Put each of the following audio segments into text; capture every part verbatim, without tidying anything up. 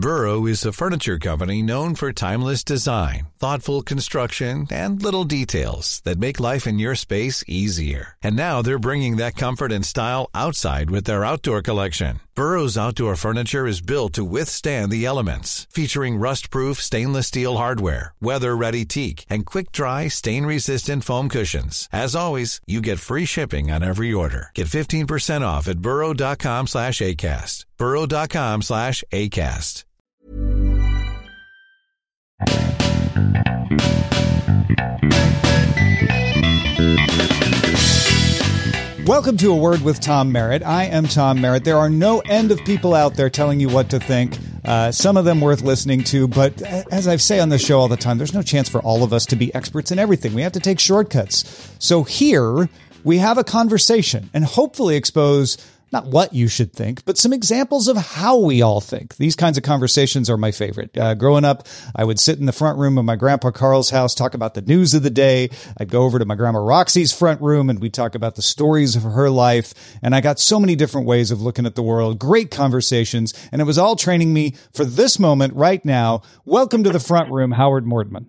Burrow is a furniture company known for timeless design, thoughtful construction, and little details that make life in your space easier. And now they're bringing that comfort and style outside with their outdoor collection. Burrow's outdoor furniture is built to withstand the elements, featuring rust-proof stainless steel hardware, weather-ready teak, and quick-dry, stain-resistant foam cushions. As always, you get free shipping on every order. Get fifteen percent off at burrow.com slash ACAST. burrow.com slash ACAST. Welcome to A Word with Tom Merritt. I am Tom Merritt. There are no end of people out there telling you what to think. Uh, some of them worth listening to, but as I say on the show all the time, there's no chance for all of us to be experts in everything. We have to take shortcuts. So here we have a conversation and hopefully expose not what you should think, but some examples of how we all think. These kinds of conversations are my favorite. Uh, growing up, I would sit in the front room of my grandpa Carl's house, talk about the news of the day. I'd go over to my grandma Roxy's front room and we'd talk about the stories of her life. And I got so many different ways of looking at the world, great conversations. And it was all training me for this moment right now. Welcome to the front room, Howard Mordman.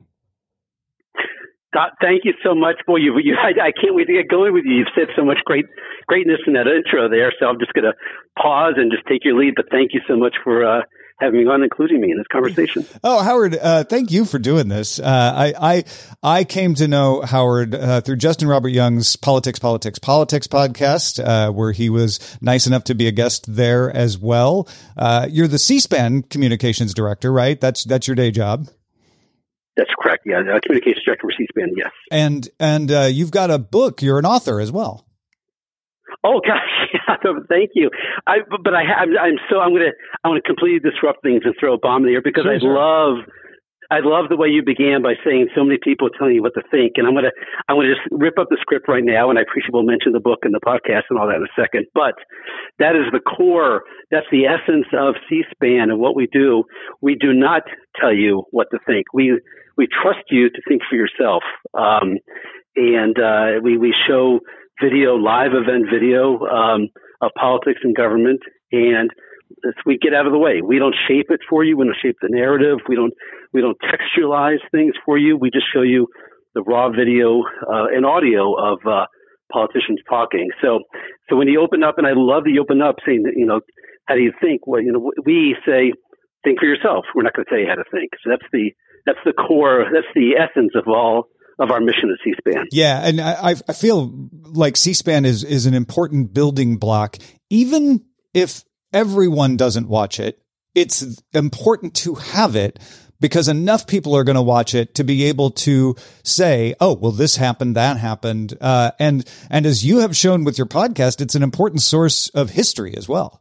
Thank you so much. Boy, you, you, I, I can't wait to get going with you. You've said so much great greatness in that intro there, so I'm just going to pause and just take your lead. But thank you so much for uh, having me on, including me in this conversation. Oh, Howard, uh, thank you for doing this. Uh, I, I I came to know Howard uh, through Justin Robert Young's Politics, Politics, Politics podcast, uh, where he was nice enough to be a guest there as well. Uh, you're the C-SPAN communications director, right? That's that's your day job. That's correct. Yeah, uh, communications director for C-SPAN. Yes, and and uh, you've got a book. You're an author as well. Oh gosh, yeah, thank you. I but I I'm, I'm so I'm gonna I'm gonna completely disrupt things and throw a bomb in the air because sure, I sure. love I love the way you began by saying so many people telling you what to think, and I'm gonna I'm gonna just rip up the script right now, and I appreciate we'll mention the book and the podcast and all that in a second. But that is the core. That's the essence of C-SPAN and what we do. We do not tell you what to think. We We trust you to think for yourself, um, and uh, we we show video, live event video um, of politics and government, and we get out of the way. We don't shape it for you. We don't shape the narrative. We don't we don't textualize things for you. We just show you the raw video uh, and audio of uh, politicians talking. So so when you open up, and I love that you open up saying that, you know, how do you think? Well, you know, we say think for yourself. We're not going to tell you how to think. So that's the That's the core, that's the essence of all of our mission at C-SPAN. Yeah, and I, I feel like C-SPAN is, is an important building block. Even if everyone doesn't watch it, it's important to have it because enough people are going to watch it to be able to say, oh, well, this happened, that happened. Uh, and, and as you have shown with your podcast, it's an important source of history as well.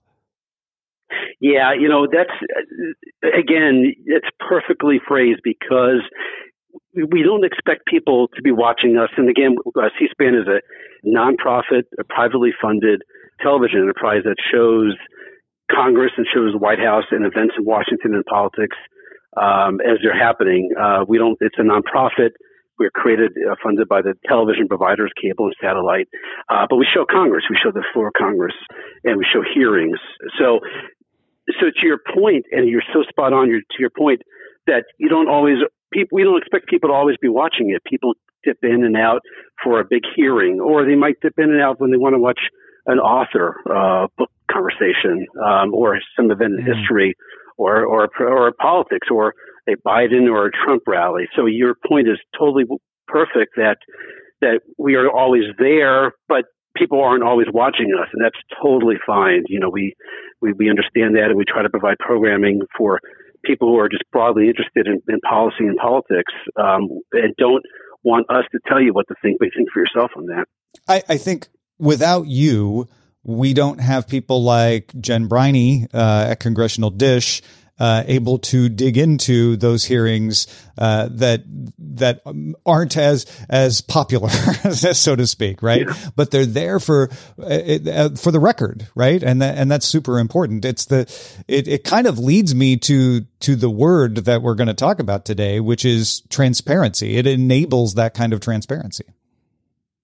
Yeah, you know, that's, again, it's perfectly phrased because we don't expect people to be watching us. And again, uh, C-SPAN is a nonprofit, a privately funded television enterprise that shows Congress and shows the White House and events in Washington and politics um, as they're happening. Uh, we don't, it's a nonprofit. We're created, uh, funded by the television providers, cable and satellite. Uh, but we show Congress, we show the floor of Congress, and we show hearings. So, So to your point, and you're so spot on. You're, to your point that you don't always people. We don't expect people to always be watching it. People dip in and out for a big hearing, or they might dip in and out when they want to watch an author uh, book conversation, um, or some event in history, or or or politics, or a Biden or a Trump rally. So your point is totally perfect. That that we are always there, but people aren't always watching us, and that's totally fine. You know, we, we, we understand that, and we try to provide programming for people who are just broadly interested in, in policy and politics, um, and don't want us to tell you what to think, but think for yourself on that. I, I think without you, we don't have people like Jen Briney uh, at Congressional Dish uh, able to dig into those hearings uh, that that aren't as as popular, so to speak, right? Yeah. But they're there for uh, for the record, right? And that, and that's super important. It's the it it kind of leads me to to the word that we're going to talk about today, which is transparency. It enables that kind of transparency.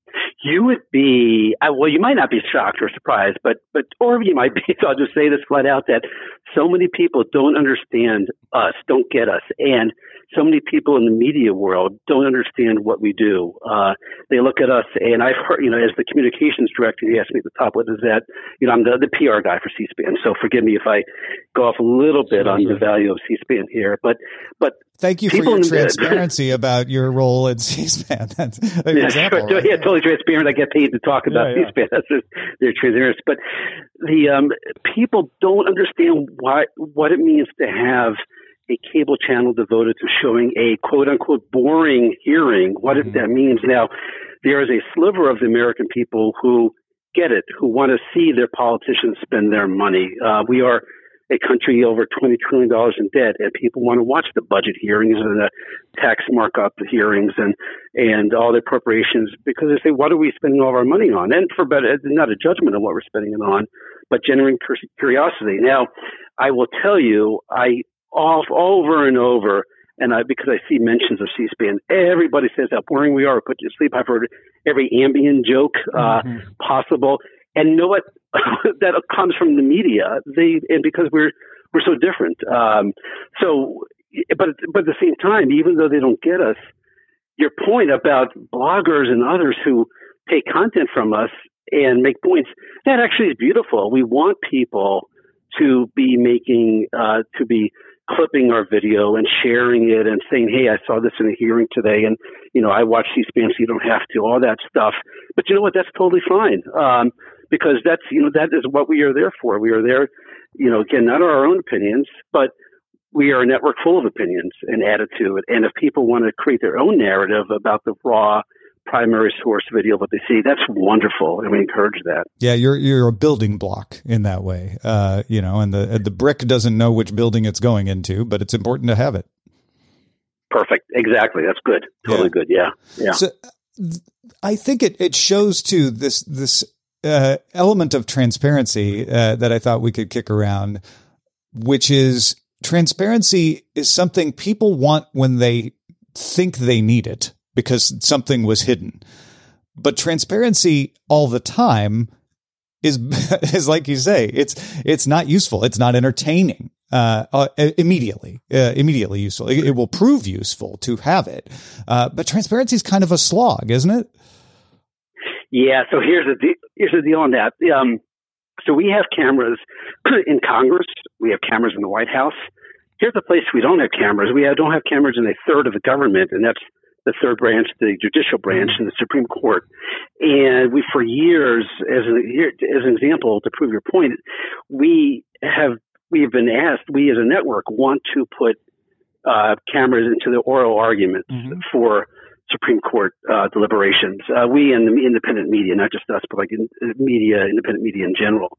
You would be, well, you might not be shocked or surprised, but, but, or you might be, so I'll just say this flat out, that so many people don't understand us, don't get us. And so many people in the media world don't understand what we do. Uh, they look at us, and I've heard, you know, as the communications director, you asked me at the top, what is that? You know, I'm the, the P R guy for C-SPAN. So forgive me if I go off a little bit on the value of C-SPAN here, but, but, thank you for your transparency about your role at C-SPAN. That's an yeah, example, sure. right? Yeah, totally transparent. I get paid to talk about yeah, yeah. C-SPAN. That's just their transparency. But the um, people don't understand why what it means to have a cable channel devoted to showing a quote unquote boring hearing. What mm-hmm. that means. Now, there is a sliver of the American people who get it, who want to see their politicians spend their money. Uh, we are a country over twenty trillion dollars in debt, and people want to watch the budget hearings and the tax markup hearings and, and all the appropriations, because they say, what are we spending all of our money on? And for better, not a judgment of what we're spending it on, but genuine curiosity. Now, I will tell you, I off over and over, and I, because I see mentions of C-SPAN, everybody says how boring we are, put you to sleep. I've heard every ambient joke uh, mm-hmm. possible. And you know what? That comes from the media. They and because we're we're so different. Um, so, but but at the same time, even though they don't get us, your point about bloggers and others who take content from us and make points, that actually is beautiful. We want people to be making uh, to be clipping our video and sharing it and saying, hey, I saw this in a hearing today, and you know I watched C-SPAN, so you don't have to. All that stuff. But you know what? That's totally fine. Um, Because that's, you know, that is what we are there for. We are there, you know, again, not our own opinions, but we are a network full of opinions and attitude. And if people want to create their own narrative about the raw primary source video of what they see, that's wonderful. And we encourage that. Yeah, you're you're a building block in that way. Uh, you know, and the the brick doesn't know which building it's going into, but it's important to have it. Perfect. Exactly. That's good. Totally yeah. good. Yeah. Yeah. So I think it, it shows too this this Uh, element of transparency uh, that I thought we could kick around, which is transparency is something people want when they think they need it because something was hidden. But transparency all the time is, is like you say, it's, it's not useful. It's not entertaining, uh, uh immediately, uh, immediately useful. It, it will prove useful to have it. Uh, but transparency is kind of a slog, isn't it? Yeah, so here's the de- here's the deal on that. Um, so we have cameras in Congress. We have cameras in the White House. Here's the place we don't have cameras. We have, don't have cameras in a third of the government, and that's the third branch, the judicial branch, and the Supreme Court. And we, for years, as an as an example to prove your point, we have we have been asked. We as a network want to put uh, cameras into the oral arguments mm-hmm. for Supreme Court uh, deliberations. Uh, we and the independent media, not just us, but like in, media, independent media in general.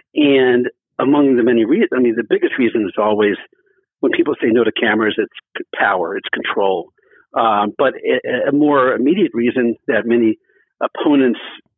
And among the many reasons, I mean, the biggest reason is always when people say no to cameras, it's power, it's control. Um, but a, a more immediate reason that many opponents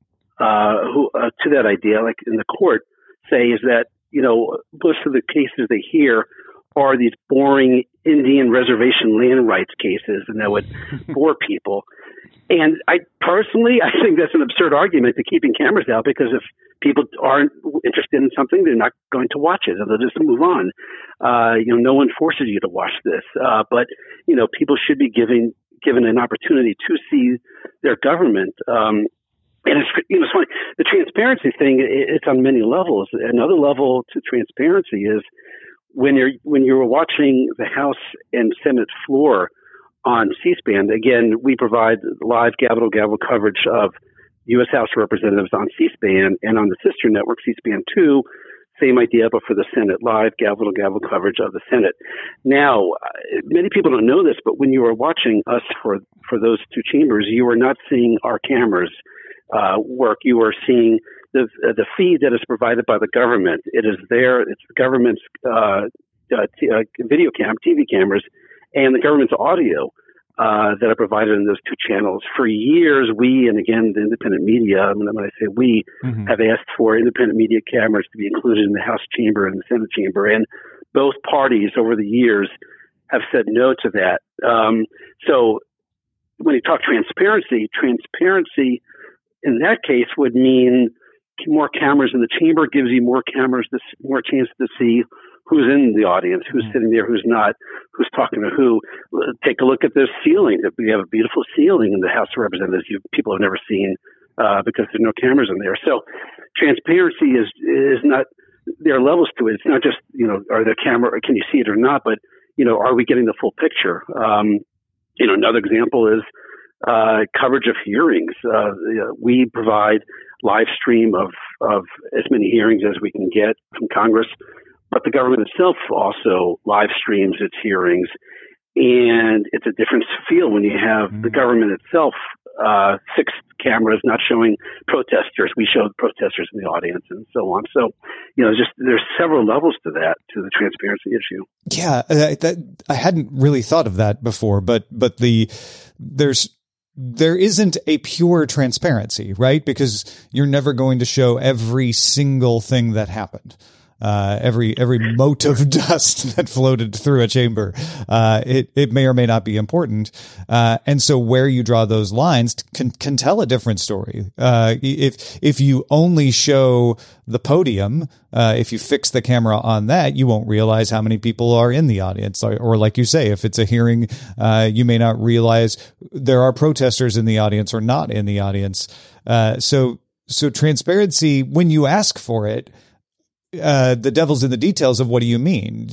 uh, who uh, to that idea, like in the court, say is that, you know, most of the cases they hear are these boring Indian reservation land rights cases, and that would bore people. And I personally, I think that's an absurd argument to keeping cameras out, because if people aren't interested in something, they're not going to watch it, and they'll just move on. Uh, you know, no one forces you to watch this, uh, but you know, people should be given given an opportunity to see their government. Um, and it's, you know, it's funny. The transparency thing, it's on many levels. Another level to transparency is when you're when you're watching the House and Senate floor on C-SPAN. Again, we provide live gavel to gavel coverage of U S House Representatives on C-SPAN, and on the sister network, C-SPAN two, same idea, but for the Senate, live gavel to gavel coverage of the Senate. Now, many people don't know this, but when you are watching us for for those two chambers, you are not seeing our cameras uh, work. You are seeing the the feed that is provided by the government. It is there. It's the government's uh, uh, t- uh, video cam, T V cameras, and the government's audio uh, that are provided in those two channels. For years, we, and again, the independent media, when I say we, mm-hmm. have asked for independent media cameras to be included in the House chamber and the Senate chamber, and both parties over the years have said no to that. Um, so when you talk transparency, transparency in that case would mean more cameras in the chamber gives you more cameras, to, more chance to see who's in the audience, who's sitting there, who's not, who's talking to who. Take a look at this ceiling. We have a beautiful ceiling in the House of Representatives you people have never seen uh, because there's no cameras in there. So transparency is is not, there are levels to it. It's not just, you know, are there camera, or can you see it or not, but, you know, are we getting the full picture? Um, you know, another example is uh, coverage of hearings. Uh, we provide live stream of, of as many hearings as we can get from Congress, but the government itself also live streams its hearings. And it's a different feel when you have mm-hmm. the government itself, uh, fixed cameras not showing protesters. We showed protesters in the audience and so on. So, you know, just there's several levels to that, to the transparency issue. Yeah, uh, that, I hadn't really thought of that before, but but the there's there isn't a pure transparency, right? Because you're never going to show every single thing that happened. Uh, every, every mote of dust that floated through a chamber. Uh, it, it may or may not be important. Uh, and so where you draw those lines can, can tell a different story. Uh, if, if you only show the podium, uh, if you fix the camera on that, you won't realize how many people are in the audience. Or, or like you say, if it's a hearing, uh, you may not realize there are protesters in the audience or not in the audience. Uh, so, so transparency, when you ask for it, Uh, the devil's in the details of what do you mean?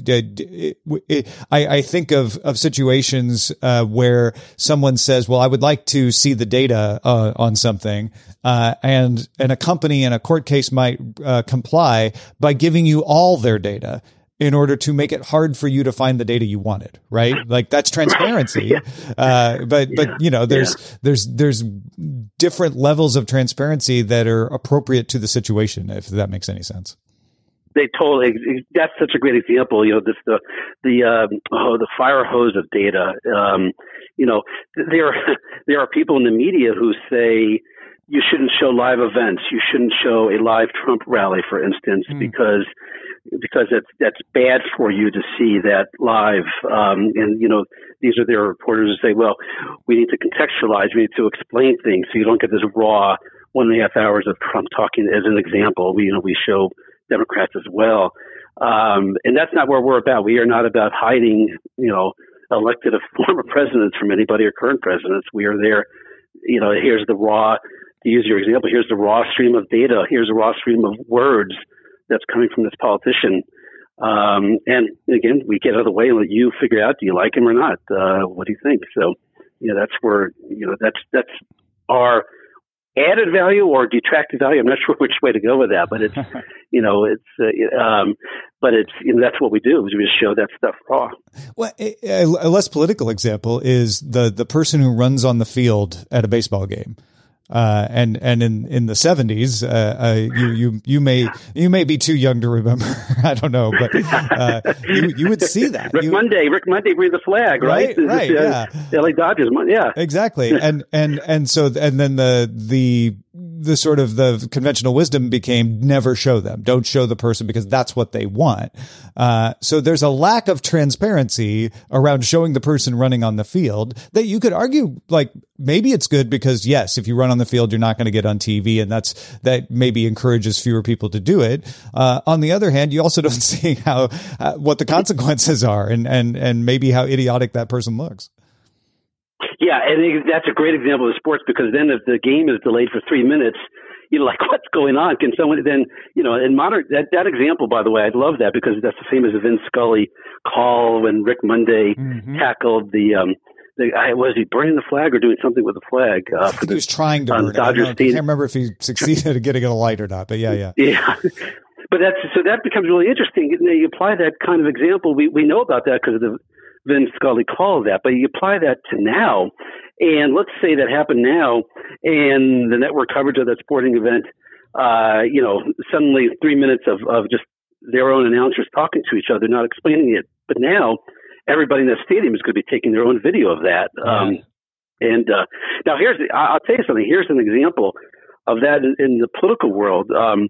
I, I think of, of situations uh, where someone says, well, I would like to see the data uh, on something. Uh, and, and a company in a court case might uh, comply by giving you all their data in order to make it hard for you to find the data you wanted, right? Like that's transparency. Uh, but, yeah. but, you know, there's, yeah. there's, there's different levels of transparency that are appropriate to the situation, if that makes any sense. They totally. That's such a great example. You know, this the the um, oh the fire hose of data. Um, you know, there there are people in the media who say you shouldn't show live events. You shouldn't show a live Trump rally, for instance, mm. because because that's that's bad for you to see that live. Um, and you know, these are their reporters who say, well, we need to contextualize. We need to explain things so you don't get this raw one and a half hours of Trump talking. As an example, we you know we show Democrats as well. Um, and that's not where we're about. We are not about hiding, you know, elected former presidents from anybody or current presidents. We are there, you know, here's the raw, to use your example, here's the raw stream of data. Here's a raw stream of words that's coming from this politician. Um, and again, we get out of the way and let you figure out, do you like him or not? Uh, what do you think? So, you know, that's where, you know, that's, that's our added value or detracted value. I'm not sure which way to go with that, but it's, you know, it's, uh, um, but it's, you know, that's what we do is we just show that stuff raw. Well, a, a less political example is the, the person who runs on the field at a baseball game. Uh, and, and in, in the seventies, uh, uh, you, you, you may, you may be too young to remember. I don't know, but, uh, you, you would see that. Rick you, Monday, Rick Monday bring the flag, right? Right, right, uh, yeah. L A Dodgers, yeah. Exactly. And, and, and so, and then the, the, the sort of the conventional wisdom became never show them. Don't show the person because that's what they want. Uh, so there's a lack of transparency around showing the person running on the field that you could argue like maybe it's good because yes, if you run on the field, you're not going to get on T V and that's, that maybe encourages fewer people to do it. Uh, on the other hand, you also don't see how, uh, what the consequences are and, and, and maybe how idiotic that person looks. Yeah, and that's a great example of sports because then if the game is delayed for three minutes, you know, like what's going on? Can someone then, you know, in modern that, that example, by the way, I love that because that's the same as the Vin Scully call when Rick Monday mm-hmm. tackled the. Um, the I, was he burning the flag or doing something with the flag? Uh, I think he was trying to burn it. I, I can't remember if he succeeded at getting it alight or not, but yeah, yeah, yeah. But that's so that becomes really interesting. You apply that kind of example. We we know about that because of the Vin Scully called that, but you apply that to now, and let's say that happened now, and the network coverage of that sporting event, uh, you know, suddenly three minutes of, of just their own announcers talking to each other, not explaining it. But now everybody in that stadium is going to be taking their own video of that. Um, and uh, now here's, the, I'll tell you something. Here's an example of that in, in the political world. Um,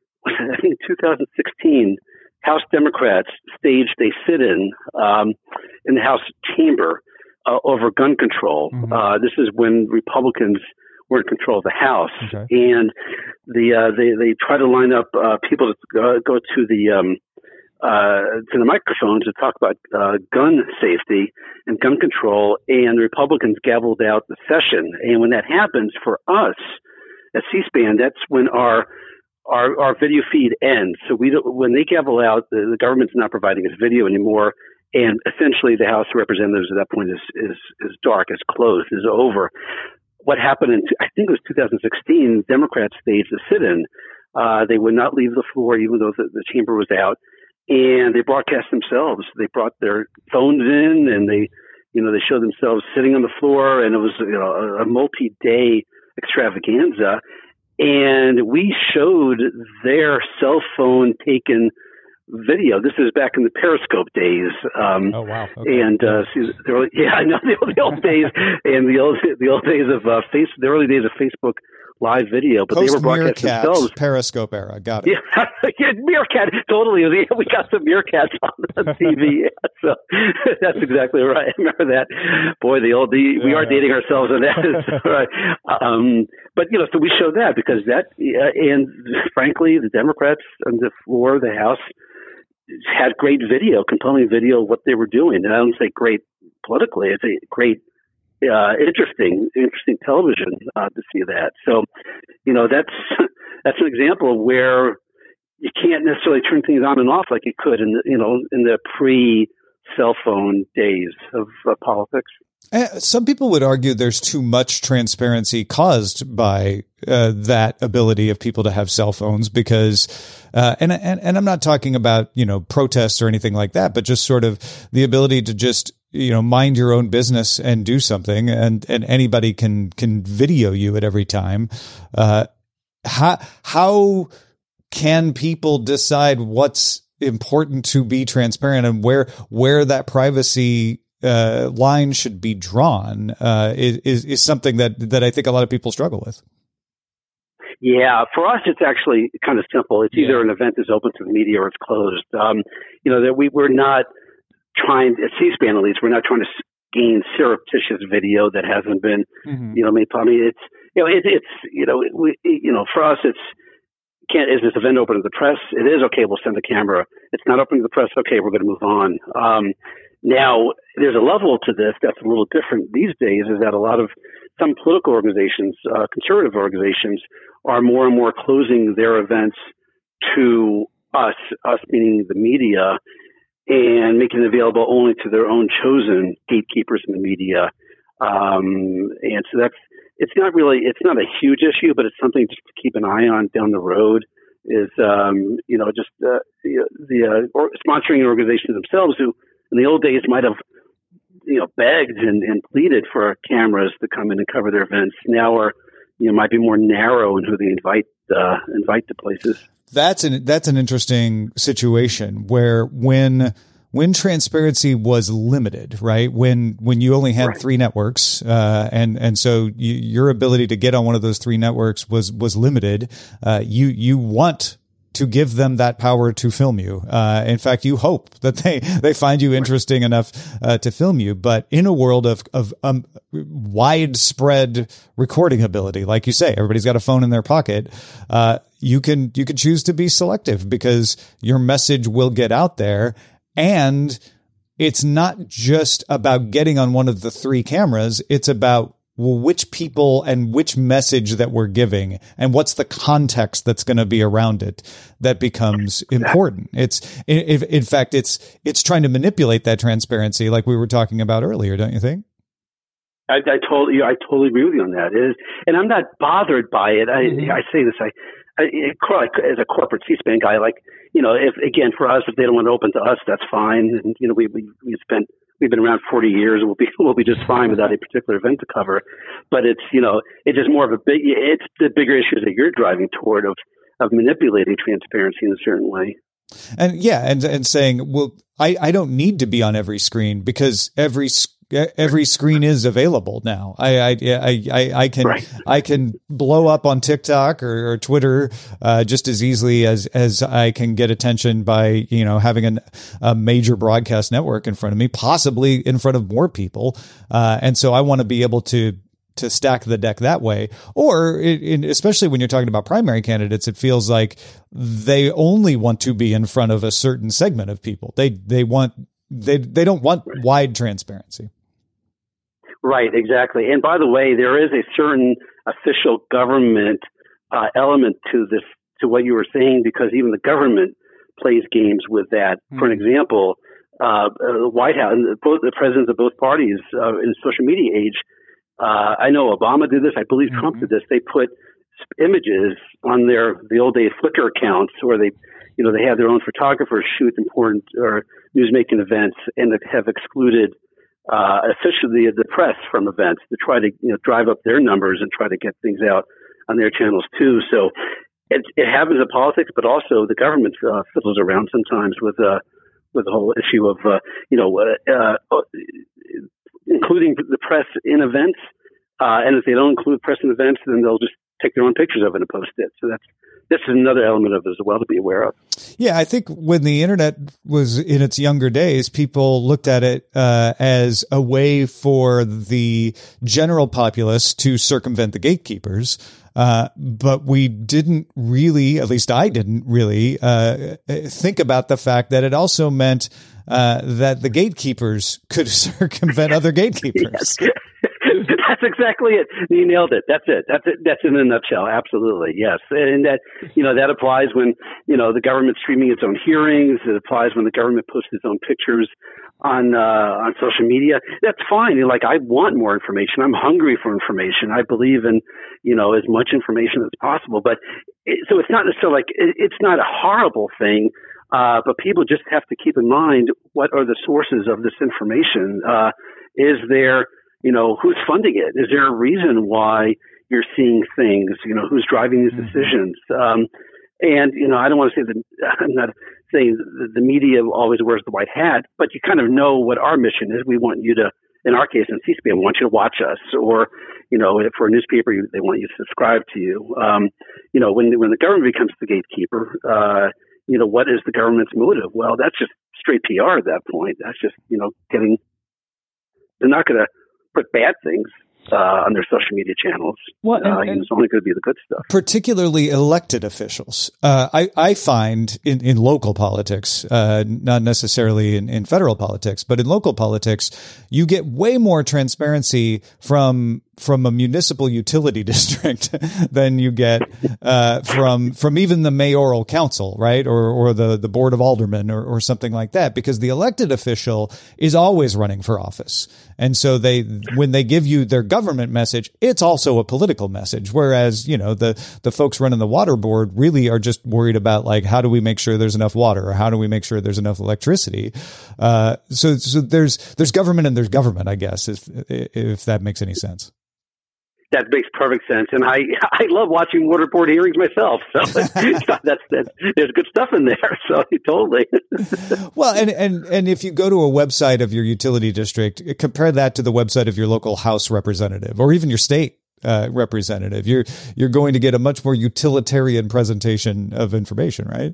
I think in two thousand sixteen, House Democrats staged a sit-in um, in the House chamber uh, over gun control. Mm-hmm. Uh, this is when Republicans were in control of the House, okay. and the uh, they they try to line up uh, people to go, go to the um, uh, to the microphones to talk about uh, gun safety and gun control, and the Republicans gavelled out the session. And when that happens for us at C-SPAN, that's when our our, our video feed ends. So we don't, when they gavel out, the, the government's not providing us video anymore. And essentially, the House of Representatives at that point is is is dark, is closed, is over. What happened in I think it was two thousand sixteen? Democrats staged a sit-in. Uh, they would not leave the floor, even though the, the chamber was out, and they broadcast themselves. They brought their phones in, and they, you know, they showed themselves sitting on the floor, and it was, you know, a, a multi-day extravaganza. And we showed their cell phone taken video. This is back in the Periscope days. Um, oh wow! Okay. And uh, see, the early, yeah, I know the old, the old days and the old the old days of uh, face the early days of Facebook Live video, but Post they were broadcasting Meerkat, themselves. Periscope era, got it. Yeah, yeah, Meerkat, totally. We got some Meerkats on the T V. Yeah, so that's exactly right. I remember that. Boy, the old the, yeah, we are yeah. dating ourselves on that. Right. Um, but you know, so we show that because that, uh, and frankly, the Democrats on the floor of the House had great video, compelling video of what they were doing. And I don't say great politically; it's a great. Uh, interesting, interesting television uh, to see that. So, you know, that's that's an example of where you can't necessarily turn things on and off like you could in the, you know, in the pre-cell phone days of uh, politics. Some people would argue there's too much transparency caused by uh, that ability of people to have cell phones because, uh, and, and, and I'm not talking about, you know, protests or anything like that, but just sort of the ability to just, you know, mind your own business and do something, and, and anybody can, can video you at every time. Uh, how, how can people decide what's important to be transparent and where, where that privacy Uh, line should be drawn uh, is is something that that I think a lot of people struggle with. Yeah, for us, it's actually kind of simple. It's either yeah. an event is open to the media or it's closed. Um, you know, that we we're not trying at C-SPAN at least we're not trying to gain surreptitious video that hasn't been mm-hmm. you know made public. It's you know it, it's you know we you know for us it's can't is this event open to the press? It is okay. We'll send the camera. It's not open to the press. Okay, we're going to move on. Um, Now, there's a level to this that's a little different these days, is that a lot of some political organizations, uh, conservative organizations, are more and more closing their events to us, us meaning the media, and making it available only to their own chosen gatekeepers in the media. Um, and so that's, it's not really, it's not a huge issue, but it's something just to keep an eye on down the road is, um, you know, just uh, the, the uh, or sponsoring organizations themselves who, in the old days, might have, you know, begged and, and pleaded for cameras to come in and cover their events. Now, are you know, might be more narrow in who they invite uh, invite to places. That's an that's an interesting situation where when when transparency was limited, right? When when you only had right. three networks, uh, and and so you, your ability to get on one of those three networks was was limited. Uh, you you want to give them that power to film you. Uh, in fact, you hope that they, they find you interesting enough, uh, to film you. But in a world of, of, um, widespread recording ability, like you say, everybody's got a phone in their pocket. Uh, you can, you can choose to be selective because your message will get out there. And it's not just about getting on one of the three cameras. It's about, well, which people and which message that we're giving and what's the context that's going to be around it that becomes important. It's in, in fact, it's, it's trying to manipulate that transparency like we were talking about earlier. Don't you think? I, I totally, I totally agree with you on that. It is, and I'm not bothered by it. I, mm-hmm. I say this, I, I, as a corporate C-SPAN guy, like, you know, if, again, for us, if they don't want to open to us, that's fine. And, you know, we, we, we spent, we've been around forty years and we'll be, we'll be just fine without a particular event to cover. But it's, you know, it's just more of a big, it's the bigger issues that you're driving toward of, of manipulating transparency in a certain way. And yeah. And, and saying, well, I, I don't need to be on every screen because every Every screen is available now. I, I, I, I can, right. I can blow up on TikTok or, or Twitter, uh, just as easily as, as I can get attention by, you know, having an, a major broadcast network in front of me, possibly in front of more people. Uh, and so I want to be able to to stack the deck that way. Or it, it, especially when you're talking about primary candidates, it feels like they only want to be in front of a certain segment of people. They they want they they don't want right. wide transparency. Right, exactly. And by the way, there is a certain official government uh, element to this, to what you were saying, because even the government plays games with that. Mm-hmm. For an example, uh, the White House, both the presidents of both parties uh, in the social media age, uh, I know Obama did this. I believe mm-hmm. Trump did this. They put images on their the old day Flickr accounts, or they, you know, they have their own photographers shoot important or newsmaking events, and have excluded uh, officially the press from events to try to, you know, drive up their numbers and try to get things out on their channels too. So it, it happens in politics, but also the government uh, fiddles around sometimes with uh, with the whole issue of uh, you know uh, uh, including the press in events. Uh, and if they don't include press in events, then they'll just take their own pictures of it and post it. So that's this is another element of it as well to be aware of. Yeah, I think when the internet was in its younger days, people looked at it uh, as a way for the general populace to circumvent the gatekeepers. Uh, but we didn't really, at least I didn't really, uh, think about the fact that it also meant uh, that the gatekeepers could circumvent other gatekeepers. Yes. That's exactly it. You nailed it. That's it. That's it. That's in a nutshell. Absolutely. Yes. And that, you know, that applies when, you know, the government's streaming its own hearings. It applies when the government posts its own pictures on, uh, on social media. That's fine. You're like, I want more information. I'm hungry for information. I believe in, you know, as much information as possible. But it, so it's not necessarily like, it, it's not a horrible thing. Uh, but people just have to keep in mind, what are the sources of this information? Uh, is there, you know, who's funding it? Is there a reason why you're seeing things? You know, who's driving these decisions? Um, and, you know, I don't want to say that, I'm not saying the media always wears the white hat, but you kind of know what our mission is. We want you to, in our case, in C-SPAN, we want you to watch us. Or, you know, if for a newspaper, they want you to subscribe to you. Um, you know, when, when the government becomes the gatekeeper, uh, you know, what is the government's motive? Well, that's just straight P R at that point. That's just, you know, getting, they're not going to put bad things uh, on their social media channels. Well, and, uh, and it's only going to be the good stuff. Particularly elected officials. Uh, I, I find in, in local politics, uh, not necessarily in, in federal politics, but in local politics, you get way more transparency from from a municipal utility district than you get uh, from from even the mayoral council, right? Or or the, the board of aldermen or, or something like that, because the elected official is always running for office. And so they, when they give you their government message, it's also a political message. Whereas, you know, the, the folks running the water board really are just worried about, like, how do we make sure there's enough water, or how do we make sure there's enough electricity? Uh, so, so there's, there's government and there's government, I guess, if, if that makes any sense. That makes perfect sense, and I I love watching water board hearings myself. So that's, that's there's good stuff in there. So totally. Well, and and and if you go to a website of your utility district, compare that to the website of your local House representative, or even your state uh, representative. You're you're going to get a much more utilitarian presentation of information, right?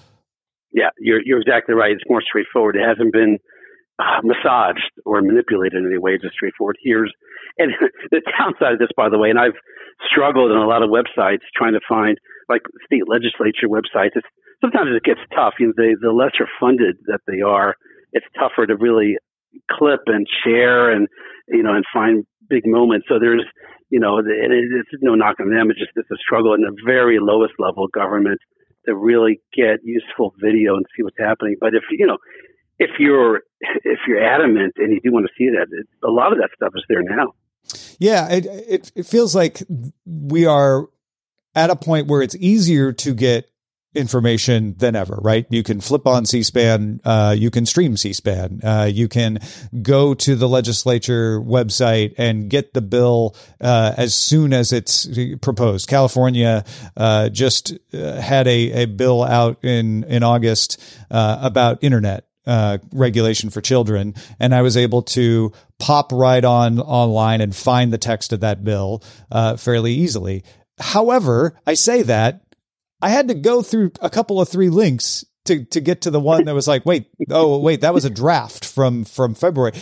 Yeah, you're you're exactly right. It's more straightforward. It hasn't been uh, massaged or manipulated in any way. It's just straightforward. Here's And the downside of this, by the way, and I've struggled on a lot of websites trying to find, like, state legislature websites. It's, sometimes it gets tough. You know, they, the lesser funded that they are, it's tougher to really clip and share and, you know, and find big moments. So there's, you know, and it's no knock on them. It's just it's a struggle in the very lowest level of government to really get useful video and see what's happening. But if, you know, if you're if you're adamant and you do want to see that, it, a lot of that stuff is there now. Yeah, it, it it feels like we are at a point where it's easier to get information than ever, right? You can flip on C-SPAN, uh, you can stream C-SPAN, uh, you can go to the legislature website and get the bill uh, as soon as it's proposed. California uh, just uh, had a, a bill out in in August uh, about internet uh, regulation for children. And I was able to pop right on online and find the text of that bill uh, fairly easily. However, I say that I had to go through a couple of three links to, to get to the one that was like, wait, oh, wait, that was a draft from, from February.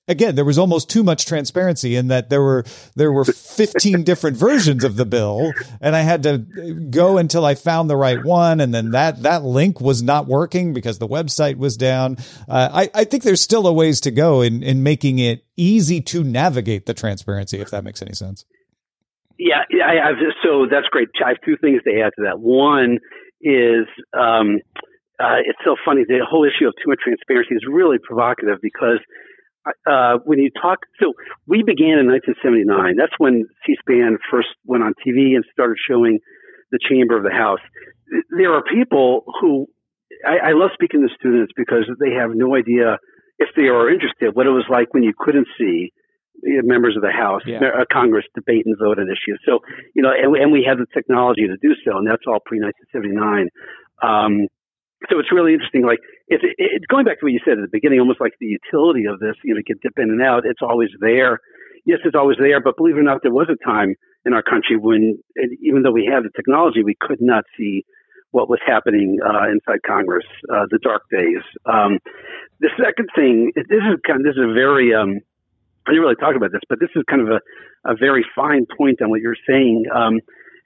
again, there was almost too much transparency in that there were there were fifteen different versions of the bill, and I had to go until I found the right one, and then that that link was not working because the website was down. Uh, I, I think there's still a ways to go in, in making it easy to navigate the transparency, if that makes any sense. Yeah, I have, so that's great. I have two things to add to that. One is um, uh, it's so funny. The whole issue of too much transparency is really provocative because Uh, when you talk, so we began in nineteen seventy-nine. That's when C-SPAN first went on T V and started showing the chamber of the House. There are people who, I, I love speaking to students because they have no idea, if they are interested, what it was like when you couldn't see members of the House, yeah. uh, Congress debate and vote on issues. So, you know, and, and we have the technology to do so, and that's all pre-nineteen seventy-nine. Um, So it's really interesting. Like, it's it, it, going back to what you said at the beginning, almost like the utility of this, you know, you can dip in and out. It's always there. Yes, it's always there. But believe it or not, there was a time in our country when, even though we had the technology, we could not see what was happening uh, inside Congress, uh, the dark days. Um, the second thing, this is kind of, this is a very, um, I didn't really talk about this, but this is kind of a, a very fine point on what you're saying. Um,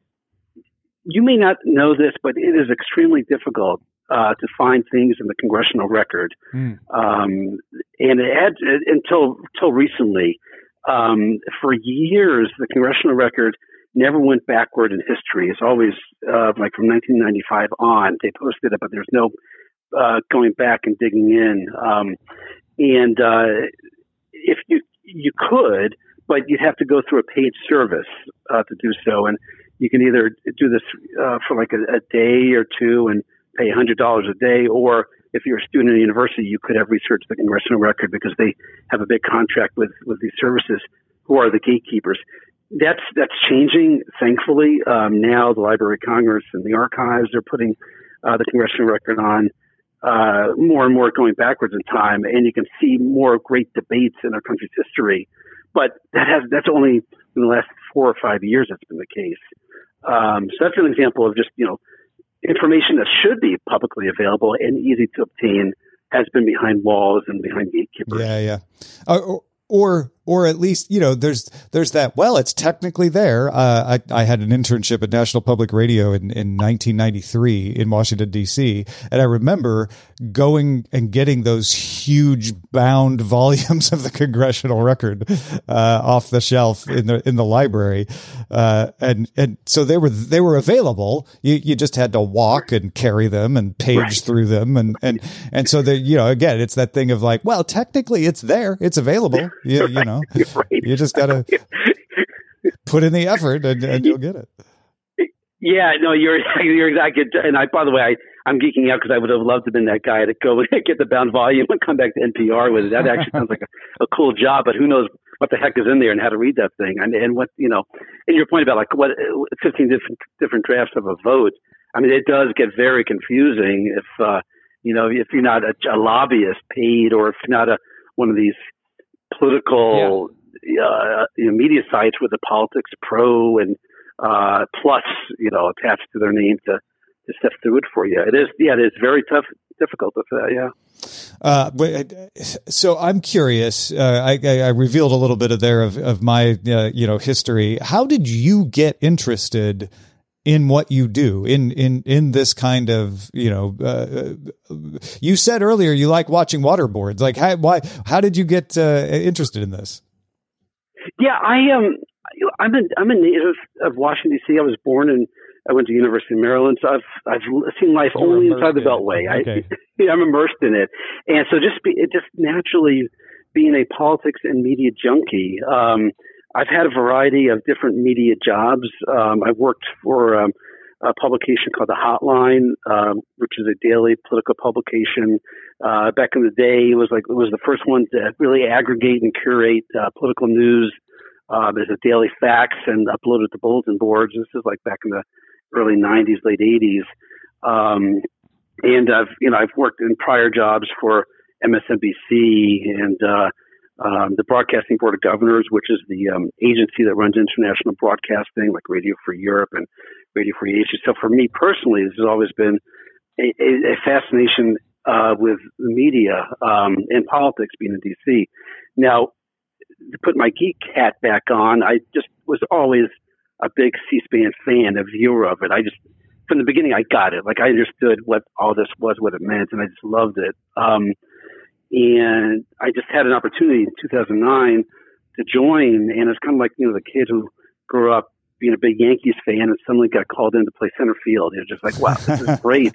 you may not know this, but it is extremely difficult Uh, to find things in the congressional record. Mm. Um, and it had, until, until recently, um, for years, the congressional record never went backward in history. It's always, uh, like from nineteen ninety-five on, they posted it, but there's no, uh, going back and digging in. Um, and, uh, if you, you could, but you'd have to go through a paid service, uh, to do so. And you can either do this, uh, for like a, a day or two and pay one hundred dollars a day, or if you're a student at a university, you could have researched the congressional record because they have a big contract with, with these services who are the gatekeepers. That's that's changing, thankfully. Um, now the Library of Congress and the archives are putting uh, the congressional record on uh, more and more going backwards in time, and you can see more great debates in our country's history. But that has that's only in the last four or five years that's been the case. Um, so that's an example of just, you know, information that should be publicly available and easy to obtain has been behind walls and behind gatekeepers. Yeah, yeah. Uh, or, or at least, you know, there's, there's that, well, it's technically there. Uh, I, I had an internship at National Public Radio in, in nineteen ninety-three in Washington, D C. And I remember going and getting those huge bound volumes of the congressional record, uh, off the shelf in the, in the library. Uh, and, and so they were, they were available. You, you just had to walk and carry them and page right. through them. And, and, and so they, you know, again, it's that thing of like, well, technically it's there. It's available. You, you know. Right. You just got to put in the effort and, and you'll get it. Yeah, no, you're you're exactly. And I, by the way, I, I'm geeking out because I would have loved to have been that guy to go get the bound volume and come back to N P R with it. That actually sounds like a, a cool job, but who knows what the heck is in there and how to read that thing. And, and what, you know, and your point about like what fifteen different different drafts of a vote. I mean, it does get very confusing if, uh, you know, if you're not a, a lobbyist paid or if you're not a, one of these political yeah. uh, you know, media sites with the politics pro and uh, plus, you know, attached to their name to, to step through it for you. It is, yeah, it is very tough, difficult to say, yeah. Uh, but, so I'm curious. Uh, I, I revealed a little bit of there of, of my, uh, you know, history. How did you get interested in what you do in, in, in this kind of, you know, uh, you said earlier you like watching waterboards. Like, how, why, how did you get uh, interested in this? Yeah, I um, I'm a, I'm a native of Washington, D C. I was born in, I went to University of Maryland, so I've, I've seen life You're only inside the Beltway. Okay. I, yeah, I'm immersed in it. And so just be, it just naturally being a politics and media junkie, um, I've had a variety of different media jobs. Um, I've worked for um, a publication called The Hotline, um, which is a daily political publication. Uh, back in the day, it was like it was the first one to really aggregate and curate uh, political news. Uh, there's a daily fax and uploaded to bulletin boards. This is like back in the early nineties, late eighties. Um, and I've you know I've worked in prior jobs for M S N B C and uh, Um, the Broadcasting Board of Governors, which is the um, agency that runs international broadcasting, like Radio Free Europe and Radio Free Asia. So for me personally, this has always been a, a, a fascination uh, with the media um, and politics, being in D C. Now, to put my geek hat back on, I just was always a big C-SPAN fan, a viewer of it. I just, from the beginning, I got it. Like, I understood what all this was, what it meant, and I just loved it. Um, and I just had an opportunity in two thousand nine to join, and it's kind of like, you know, the kid who grew up being a big Yankees fan and suddenly got called in to play center field. It was just like, wow, this is great.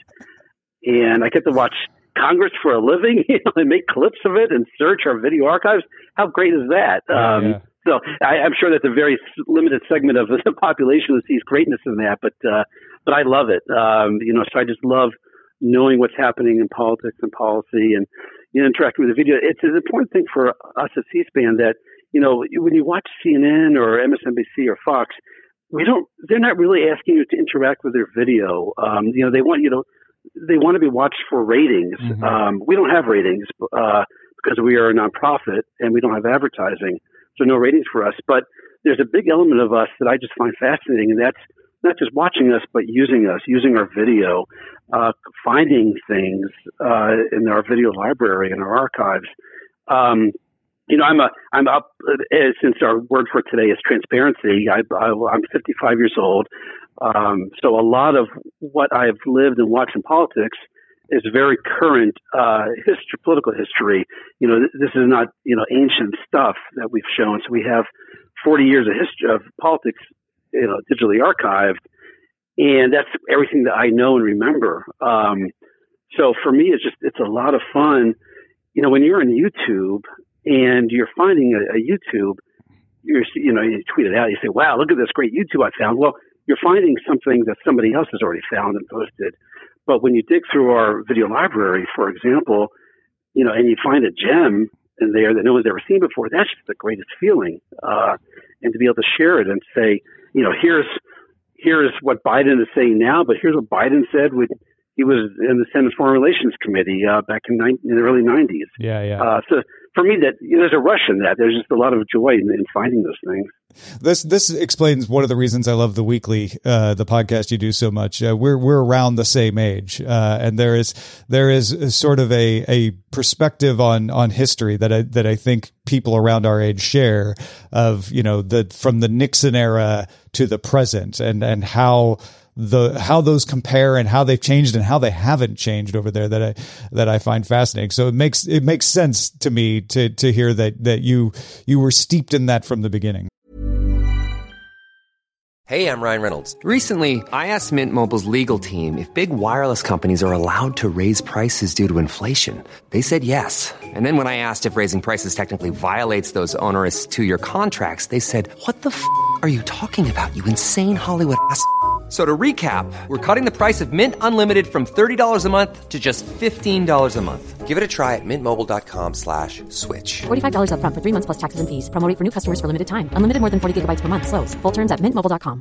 And I get to watch Congress for a living, you know, and make clips of it and search our video archives. How great is that? Oh, um, yeah. So I, I'm sure that's a very limited segment of the population that sees greatness in that, but uh, but I love it. Um, you know, so I just love knowing what's happening in politics and policy and, you know, interacting with the video. It's an important thing for us at C-SPAN that, you know, when you watch C N N or M S N B C or Fox, we don't. They're not really asking you to interact with their video. Um, you know, they want you to. They want to be watched for ratings. Mm-hmm. Um, we don't have ratings uh, because we are a nonprofit and we don't have advertising, so no ratings for us. But there's a big element of us that I just find fascinating, and that's not just watching us, but using us, using our video, uh, finding things uh, in our video library and our archives. Um, You know, I'm a, I'm up uh, since our word for today is transparency. I, I, I'm fifty-five years old. Um, so a lot of what I've lived and watched in politics is very current, uh, history, political history. You know, th- this is not, you know, ancient stuff that we've shown. So we have forty years of history of politics, you know, digitally archived. And that's everything that I know and remember. Um, so for me, it's just, it's a lot of fun. You know, when you're on YouTube, and you're finding a, a YouTube, you're, you know, you tweet it out, you say, wow, look at this great YouTube I found. Well, you're finding something that somebody else has already found and posted. But when you dig through our video library, for example, you know, and you find a gem in there that no one's ever seen before, that's just the greatest feeling. Uh, and to be able to share it and say, you know, here's, here's what Biden is saying now, but here's what Biden said when he was in the Senate Foreign Relations Committee uh, back in, ni- in the early nineties. Yeah, yeah. Uh, so for me, that you know, there's a rush in that. There's just a lot of joy in, in finding those things. This this explains one of the reasons I love the weekly, uh, the podcast you do so much. Uh, we're we're around the same age, uh, and there is there is sort of a a perspective on on history that I that I think people around our age share. Of you know the from the Nixon era to the present, and and how. the how those compare and how they've changed and how they haven't changed over there that I that I find fascinating. So it makes it makes sense to me to to hear that that you you were steeped in that from the beginning. Hey, I'm Ryan Reynolds. Recently, I asked Mint Mobile's legal team if big wireless companies are allowed to raise prices due to inflation. They said yes. And then when I asked if raising prices technically violates those onerous two-year contracts, they said, "What the f*** are you talking about, you insane Hollywood ass f- So to recap, we're cutting the price of Mint Unlimited from thirty dollars a month to just fifteen dollars a month. Give it a try at mintmobile.com slash switch. forty-five dollars up front for three months plus taxes and fees. Promo rate for new customers for limited time. Unlimited more than forty gigabytes per month. Slows full terms at mint mobile dot com.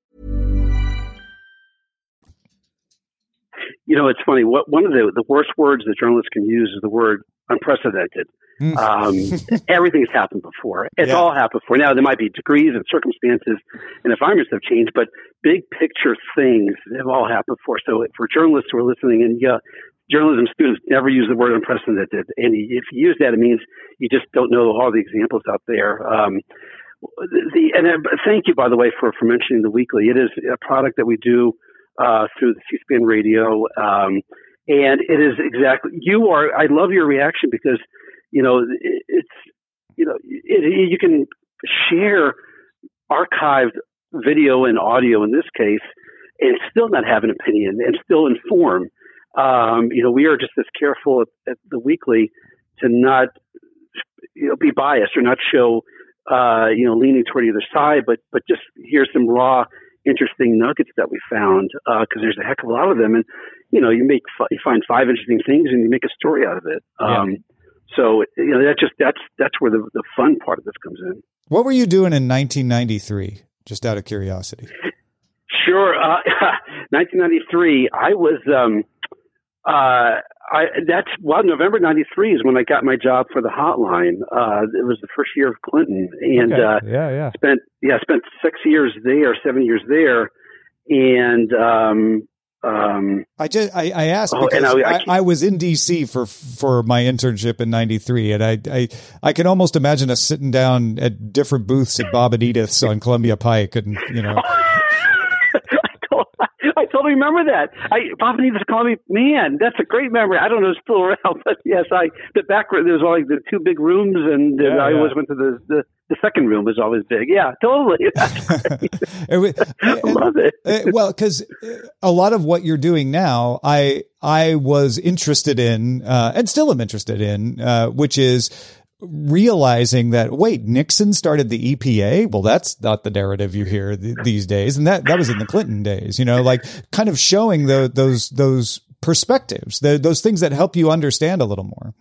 You know, it's funny. What, one of the, the worst words that journalists can use is the word unprecedented. um, everything's happened before. It's yeah. all happened before. Now, there might be degrees and circumstances and environments have changed, but big picture things have all happened before. So for journalists who are listening, and yeah, journalism students never use the word unprecedented. And if you use that, it means you just don't know all the examples out there. Um, the, and uh, thank you, by the way, for, for mentioning the weekly. It is a product that we do uh, through the C-SPAN radio. Um, and it is exactly, you are, I love your reaction because you know, it's, you know, it, you can share archived video and audio in this case and still not have an opinion and still inform. Um, you know, we are just as careful at, at the weekly to not, you know, be biased or not show, uh, you know, leaning toward either side, but, but just here's some raw, interesting nuggets that we found, uh, cause there's a heck of a lot of them. And, you know, you make, you find five interesting things and you make a story out of it. Um, yeah. So, you know, that's just, that's, that's where the, the fun part of this comes in. What were you doing in nineteen ninety-three? Just out of curiosity. Sure. Uh, nineteen ninety-three, I was, um, uh, I, that's, well, November ninety-three is when I got my job for the hotline. Uh, it was the first year of Clinton and, okay. uh, yeah, yeah. spent, yeah, spent six years there, seven years there. And, um, Um, I just I, I asked oh, because I, I, I, I was in D C for for my internship in ninety-three, and I, I I can almost imagine us sitting down at different booths at Bob and Edith's on Columbia Pike, and you know. I totally remember that. I Bob and Edith called me, man, that's a great memory. I don't know if it's still around, but yes, I the back there was always the two big rooms, and yeah, I yeah. always went to the, the the second room was always big. Yeah, totally. it was, I love it. it well, because a lot of what you're doing now, I I was interested in, uh, and still am interested in, uh, which is realizing that, wait, Nixon started the E P A? Well, that's not the narrative you hear th- these days. And that, that was in the Clinton days, you know, like kind of showing the, those, those perspectives, the, those things that help you understand a little more.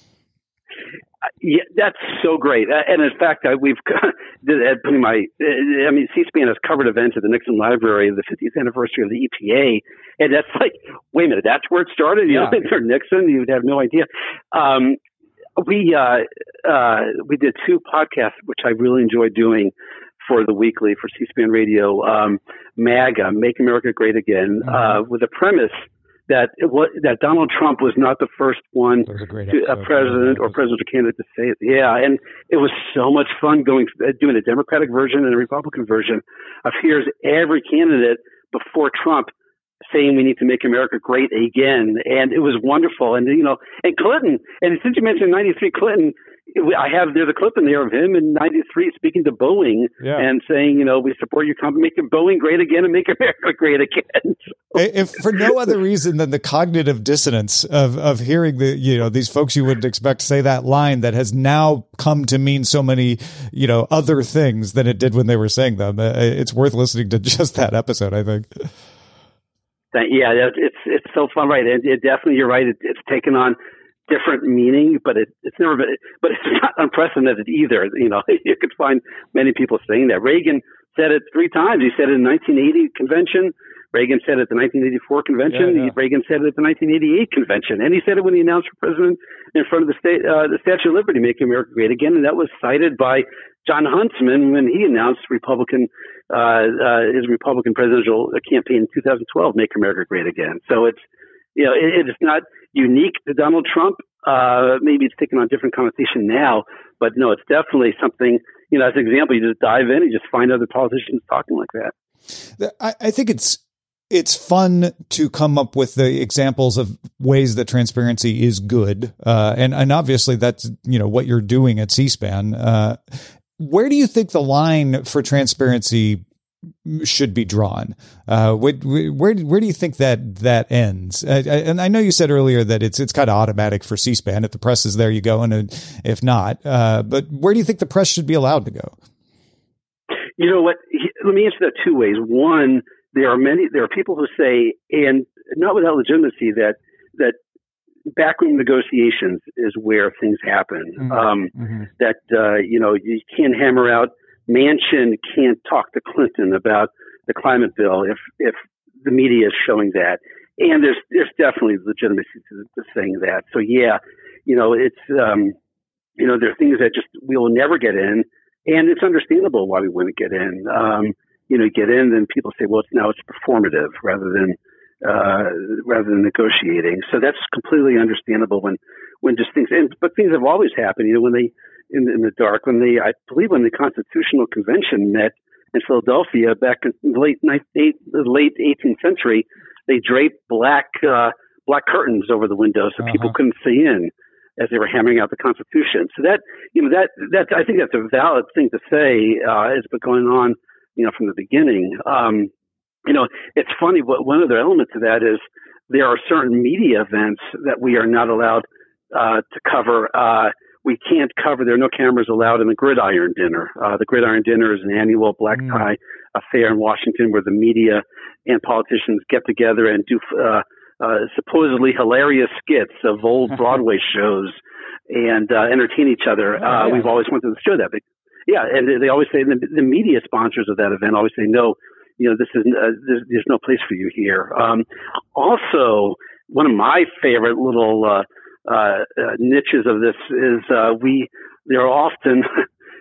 Yeah, that's so great. Uh, and in fact, I, we've putting my, I mean, C-SPAN has covered events at the Nixon Library, the fiftieth anniversary of the E P A. And that's like, wait a minute, that's where it started? You yeah. know, for Nixon, you'd have no idea. Um, We uh, uh, we did two podcasts, which I really enjoyed doing for the weekly for C-SPAN Radio. Um, MAGA, Make America Great Again, mm-hmm. uh, with the premise that it was, that Donald Trump was not the first one, a, great to, a president or presidential candidate to say it. Yeah, and it was so much fun going doing a Democratic version and a Republican version of here's every candidate before Trump saying we need to make America great again. And it was wonderful. And, you know, and Clinton, and since you mentioned ninety-three Clinton, I have, there's a clip in there of him in ninety-three speaking to Boeing yeah. and saying, you know, we support your company, make Boeing great again and make America great again. If for no other reason than the cognitive dissonance of, of hearing the, you know, these folks you wouldn't expect to say that line that has now come to mean so many, you know, other things than it did when they were saying them. It's worth listening to just that episode, I think. Yeah, it's it's so fun, right? And it definitely, you're right. It, it's taken on different meaning, but it, it's never been, but it's not unprecedented either. You know, you could find many people saying that. Reagan said it three times. He said it in the nineteen eighty convention. Reagan said it at the nineteen eighty-four convention. Yeah, yeah. Reagan said it at the nineteen eighty-eight convention, and he said it when he announced for president in front of the state, uh, the Statue of Liberty, "Make America Great Again," and that was cited by John Huntsman when he announced Republican uh, uh, his Republican presidential campaign in two thousand twelve, "Make America Great Again." So it's, you know, it, it's not unique to Donald Trump. Uh, maybe it's taken on different connotation now, but no, it's definitely something. You know, as an example, you just dive in and you just find other politicians talking like that. I, I think it's. It's fun to come up with the examples of ways that transparency is good. Uh, and, and obviously that's, you know, what you're doing at C-SPAN. Uh, where do you think the line for transparency should be drawn? Uh, where, where, where do you think that that ends? Uh, and I know you said earlier that it's, it's kind of automatic for C-SPAN. If the press is there, you go, and if not, uh, but where do you think the press should be allowed to go? You know what? Let me answer that two ways. One, There are many. There are people who say, and not without legitimacy, that that backroom negotiations is where things happen. Mm-hmm. Um, mm-hmm. That uh, you know you can't hammer out. Manchin can't talk to Clinton about the climate bill if if the media is showing that. And there's there's definitely legitimacy to, to saying that. So yeah, you know it's um, you know there are things that just we will never get in, and it's understandable why we wouldn't get in. Um, You know, get in, then people say, well, it's, now it's performative rather than uh, rather than negotiating. So that's completely understandable when, when just things, and, but things have always happened. You know, when they in, in the dark, when they, I believe, when the Constitutional Convention met in Philadelphia back in the late nineteenth, the late eighteenth century, they draped black uh, black curtains over the windows so uh-huh. people couldn't see in as they were hammering out the Constitution. So that, you know, that that I think that's a valid thing to say. Uh, it's been going on, you know, from the beginning. Um, you know, it's funny, but one other element to that is there are certain media events that we are not allowed uh, to cover. Uh, we can't cover, there are no cameras allowed in the Gridiron Dinner. Uh, the Gridiron Dinner is an annual black tie mm. affair in Washington where the media and politicians get together and do uh, uh, supposedly hilarious skits of old Broadway shows and uh, entertain each other. Uh, oh, yeah. We've always wanted to show that. But yeah, and they always say, the, the media sponsors of that event always say, no, you know, this is uh, there's, there's no place for you here. Um, also, one of my favorite little uh, uh, uh, niches of this is uh, we there are often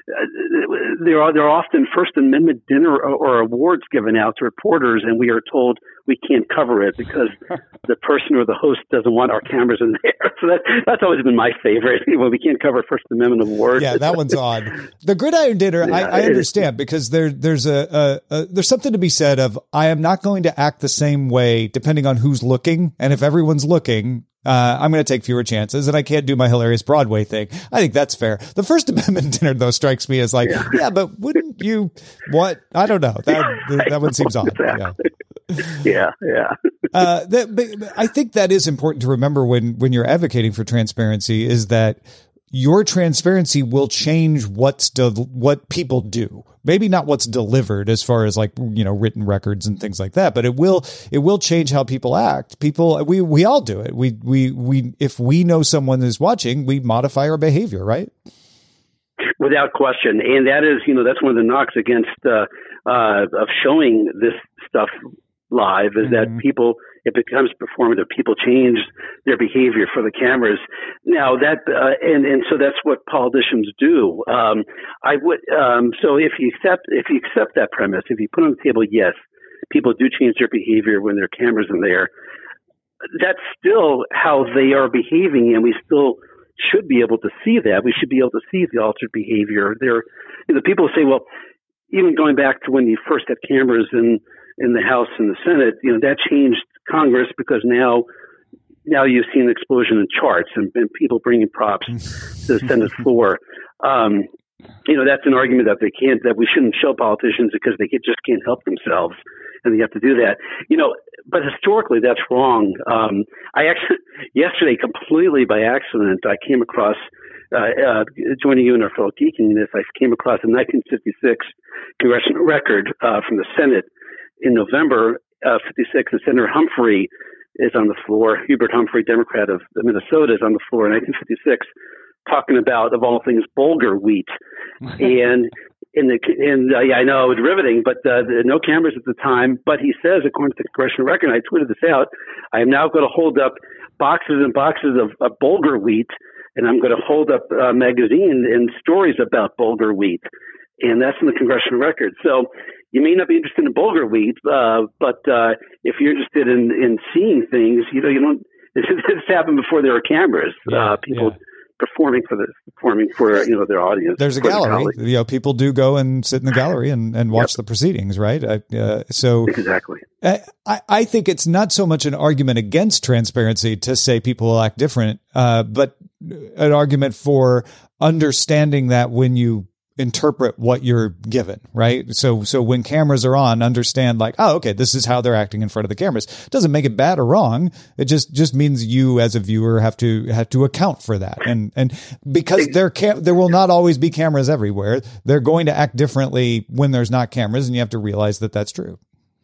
there are there are often First Amendment dinner or, or awards given out to reporters, and we are told we can't cover it because the person or the host doesn't want our cameras in there. So that that's always been my favorite. Well, we can't cover First Amendment awards. Yeah, that one's odd. The gridiron dinner, yeah, I, I understand because there there's a, a, a there's something to be said of I am not going to act the same way depending on who's looking, and if everyone's looking. Uh, I'm going to take fewer chances, and I can't do my hilarious Broadway thing. I think that's fair. The First Amendment dinner, though, strikes me as like, yeah, yeah but wouldn't you, what? I don't know. That that one seems odd. Exactly. Yeah, yeah. yeah. uh, that, but I think that is important to remember when, when you're advocating for transparency is that your transparency will change what's de- what people do. Maybe not what's delivered as far as like, you know, written records and things like that, but it will, it will change how people act. People, we, we all do it. We, we, we, if we know someone is watching, we modify our behavior, right? Without question. And that is, you know, that's one of the knocks against, uh, uh, of showing this stuff live is mm-hmm. that people, it becomes performative. People change their behavior for the cameras. Now that, uh, and, and so that's what politicians do. Um, I would, um, so if you accept, if you accept that premise, if you put on the table, yes, people do change their behavior when there are cameras in there. That's still how they are behaving, and we still should be able to see that. We should be able to see the altered behavior. There, you know, people say, well, even going back to when you first had cameras in, in the House and the Senate, you know, that changed Congress because now, now you've seen an explosion in charts and, and people bringing props to the Senate floor. Um, you know, that's an argument that they can't, that we shouldn't show politicians because they just can't help themselves and they have to do that. You know, but historically that's wrong. Um, I actually, yesterday, completely by accident, I came across, uh, uh, joining you in our fellow geeking this, I came across a nineteen fifty-six congressional record, uh, from the Senate in November, uh, fifty-six, and Senator Humphrey is on the floor. Hubert Humphrey, Democrat of Minnesota, is on the floor in nineteen fifty-six, talking about, of all things, bulgur wheat. and in the, and uh, yeah, I know it was riveting, but uh, there no cameras at the time. But he says, according to the congressional record, and I tweeted this out, I am now going to hold up boxes and boxes of, of bulgur wheat, and I'm going to hold up a magazine and stories about bulgur wheat. And that's in the congressional record. So you may not be interested in bulgur wheat, uh, but uh, if you're interested in, in seeing things, you know, you don't. This, this happened before there were cameras. Yeah, uh, people yeah. performing for the performing for you know their audience. There's a gallery. You know, people do go and sit in the gallery and, and watch yep. the proceedings, right? Uh, so exactly. I, I think it's not so much an argument against transparency to say people will act different, uh, but an argument for understanding that when you interpret what you're given, right? So, so when cameras are on, understand like, oh, okay, this is how they're acting in front of the cameras. Doesn't make it bad or wrong. It just, just means you as a viewer have to, have to account for that. And, and because there can, there will not always be cameras everywhere. They're going to act differently when there's not cameras, and you have to realize that that's true.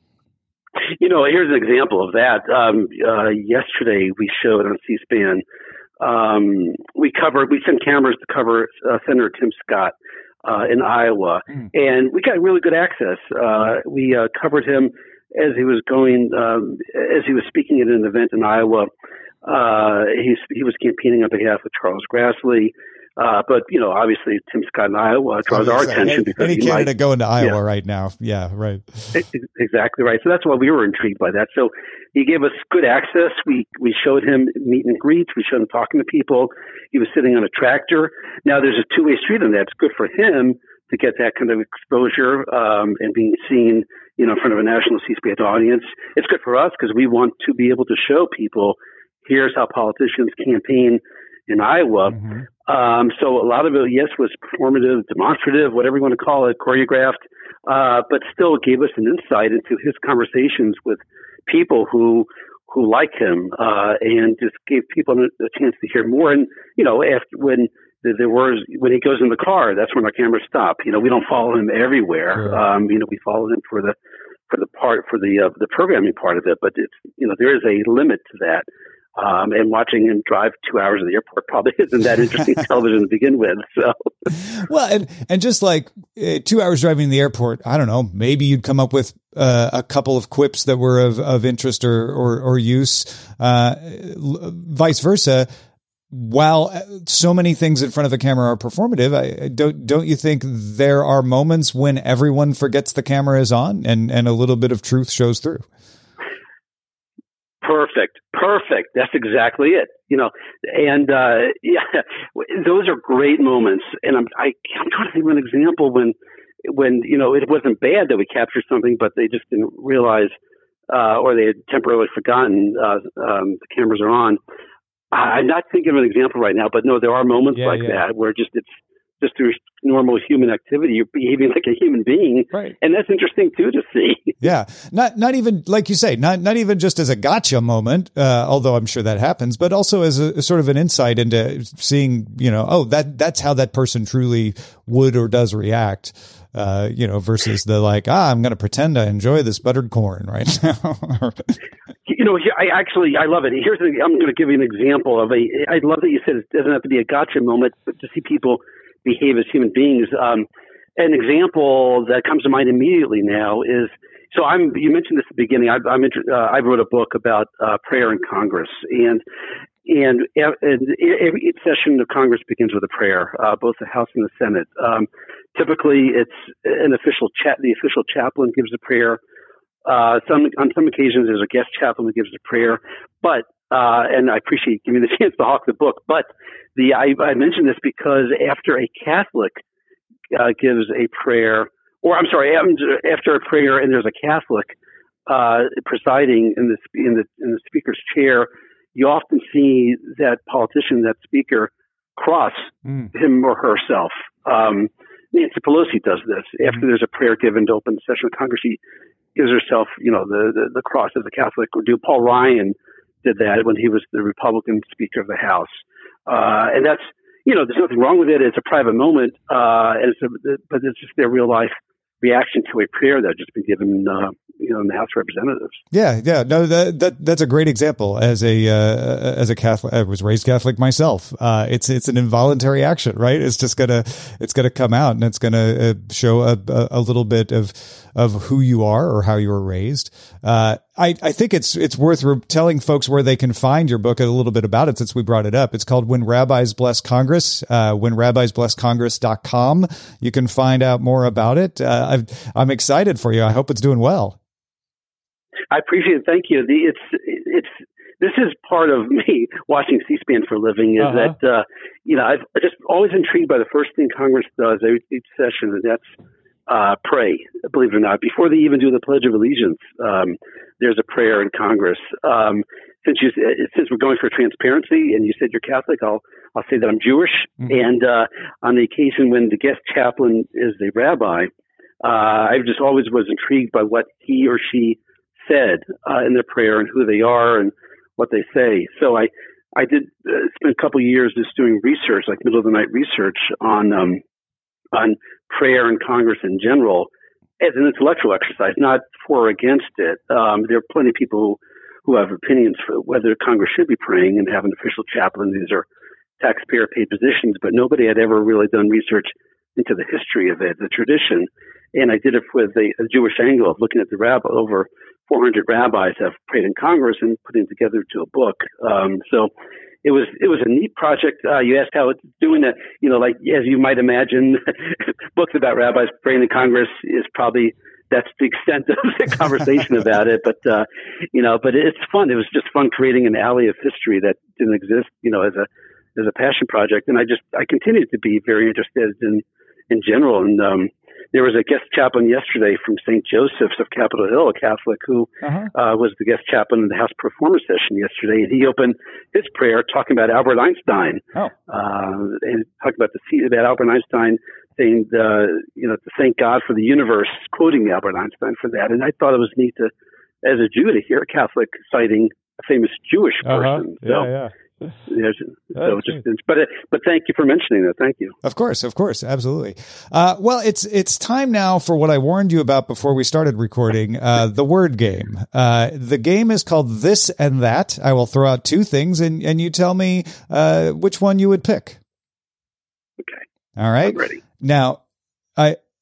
You know, here's an example of that. Um, uh, yesterday we showed on C-SPAN, um, we covered, we sent cameras to cover uh, Senator Tim Scott Uh, in Iowa, mm. and we got really good access. Uh, we uh, covered him as he was going, um, as he was speaking at an event in Iowa. Uh, he's, he was campaigning on behalf of Charles Grassley. Uh, but, you know, obviously Tim Scott in Iowa draws our attention. Any, because any he candidate might, going to Iowa yeah. right now. Yeah, right. Exactly right. So that's why we were intrigued by that. So he gave us good access. We, we showed him meet and greets. We showed him talking to people. He was sitting on a tractor. Now there's a two-way street on that. It's good for him to get that kind of exposure, um, and being seen, you know, in front of a national C-SPAN audience. It's good for us because we want to be able to show people, here's how politicians campaign in Iowa. Mm-hmm. Um, so a lot of it, yes, was performative, demonstrative, whatever you want to call it, choreographed, uh, but still gave us an insight into his conversations with people who, who like him, uh, and just gave people a chance to hear more. And, you know, after, when there was, when he goes in the car, that's when our cameras stop. You know, we don't follow him everywhere. Sure. Um, you know, we follow him for the, for the part, for the, uh, the programming part of it, but it's, you know, there is a limit to that. Um, and watching him drive two hours to the airport probably isn't that interesting television to begin with. So, well, and and just like uh, two hours driving to the airport, I don't know, maybe you'd come up with uh, a couple of quips that were of, of interest or or, or use. Uh, vice versa, while so many things in front of a camera are performative, I, don't don't you think there are moments when everyone forgets the camera is on and, and a little bit of truth shows through? Perfect. Perfect. That's exactly it. You know, and uh, yeah, those are great moments. And I'm I, I'm trying to think of an example when when you know it wasn't bad that we captured something, but they just didn't realize, uh, or they had temporarily forgotten uh, um, the cameras are on. I'm not thinking of an example right now, but no, there are moments yeah, like yeah. that where just it's just through normal human activity, you're behaving like a human being. Right. And that's interesting too to see. Yeah. Not, not even, like you say, not, not even just as a gotcha moment, uh, although I'm sure that happens, but also as a, a sort of an insight into seeing, you know, oh, that, that's how that person truly would or does react. Uh, you know, versus the like, ah, I'm going to pretend I enjoy this buttered corn right now. You know, I actually, I love it. Here's, a, I'm going to give you an example of a, I love that you said it doesn't have to be a gotcha moment, but to see people behave as human beings. Um, an example that comes to mind immediately now is, so I'm, you mentioned this at the beginning, I, I'm, uh, I wrote a book about uh, prayer in Congress, and And, and every session of Congress begins with a prayer, uh, both the House and the Senate. Um, typically, it's an official chat. The official chaplain gives a prayer. Uh, some on some occasions, there's a guest chaplain who gives a prayer. But uh, and I appreciate giving me the chance to hawk the book. But the I, I mention this because after a Catholic uh, gives a prayer, or I'm sorry, after a prayer, and there's a Catholic uh, presiding in the in the in the speaker's chair, you often see that politician, that speaker, cross mm. him or herself. Um, Nancy Pelosi does this. Mm. After there's a prayer given to open the session of Congress, she gives herself, you know, the, the, the cross as a Catholic would do. Paul Ryan did that when he was the Republican Speaker of the House. Uh, and that's, you know, there's nothing wrong with it. It's a private moment, uh, and it's a, but it's just their real life reaction to a prayer that just been given, uh, you know, in the House of Representatives. Yeah, yeah, no, that that that's a great example. As a uh, as a Catholic, I was raised Catholic myself. Uh, it's it's an involuntary action, right? It's just gonna it's gonna come out, and it's gonna show a a little bit of of who you are or how you were raised. Uh, I I think it's it's worth re- telling folks where they can find your book, a little bit about it since we brought it up. It's called When Rabbis Bless Congress. Uh, when rabbis bless congress dot com. You can find out more about it. Uh, I've, I'm excited for you. I hope it's doing well. I appreciate it. Thank you. The, it's it's this is part of me watching C-SPAN for a living. Is uh-huh. that uh, you know I've just always intrigued by the first thing Congress does every each session, and that's uh, pray. Believe it or not, before they even do the Pledge of Allegiance, um, there's a prayer in Congress. Um, since you since we're going for transparency, and you said you're Catholic, I'll I'll say that I'm Jewish. Mm-hmm. And uh, on the occasion when the guest chaplain is the rabbi, uh, I just always was intrigued by what he or she said uh, in their prayer and who they are and what they say. So I, I did uh, spend a couple of years just doing research, like middle of the night research on um, on prayer in Congress in general as an intellectual exercise, not for or against it. Um, there are plenty of people who have opinions for whether Congress should be praying and have an official chaplain. These are taxpayer-paid positions, but nobody had ever really done research into the history of it, the tradition. And I did it with a, a Jewish angle of looking at the rabbi. Over four hundred rabbis have prayed in Congress and putting it together to a book. Um, so it was it was a neat project. Uh, you asked how it's doing that. You know, like as you might imagine, books about rabbis praying in Congress is probably that's the extent of the conversation about it. But uh, you know, but it's fun. It was just fun creating an alley of history that didn't exist. You know, as a as a passion project, and I just I continued to be very interested in in general. And um, there was a guest chaplain yesterday from Saint Joseph's of Capitol Hill, a Catholic, who uh-huh. uh, was the guest chaplain in the House Performer session yesterday, and he opened his prayer talking about Albert Einstein, oh. uh, and talking about the about Albert Einstein saying, uh, you know, to thank God for the universe, quoting Albert Einstein for that. And I thought it was neat to, as a Jew, to hear a Catholic citing a famous Jewish person. Uh-huh. Yeah, so, yeah. Yeah, so just, but but thank you for mentioning that. Thank you. Of course, of course, absolutely. Uh, well, it's it's time now for what I warned you about before we started recording. Uh, the word game. Uh, the game is called This and That. I will throw out two things, and and you tell me uh, which one you would pick. Okay. All right. I'm ready. Now, I.